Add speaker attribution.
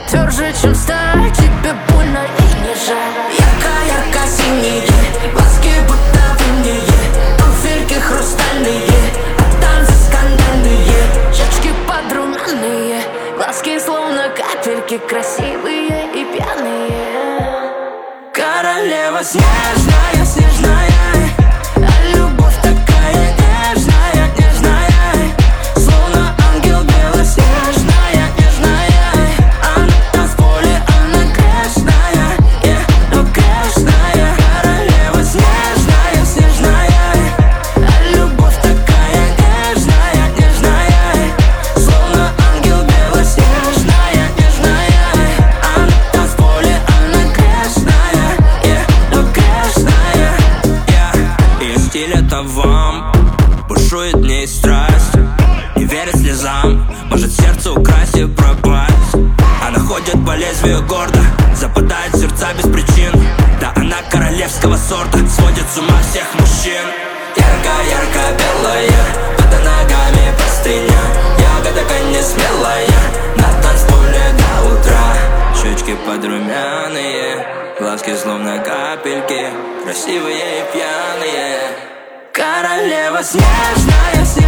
Speaker 1: тверже, чем сталь. Тебе больно и не жаль. Ярко-ярко-синие глазки будто в инее, туфельки хрустальные, а танцы скандальные, щечки подрумянные, глазки словно капельки, красивые и пьяные. Королева снежная, снежная, а любовь такая нежная, нежная, словно ангел белоснежная, нежная. Она в танцполе, она грешная, но грешная. Королева снежная, снежная, а любовь такая нежная, нежная, словно ангел белоснежная, нежная. Она в танцполе, она грешная, но грешная. Ее стиль это вам, бушует в ней страсть, не верит слезам, может сердце украсть и пропасть. Она ходит по лезвию гордо, западает в сердца без причин. Да она королевского сорта, сводит с ума всех мужчин. Ярко-ярко белая, под ногами простыня, ягода не смелая, на танцполе до утра. Щечки подрумяные, глазки словно капельки, красивые и пьяные. Королева снежная, снежная.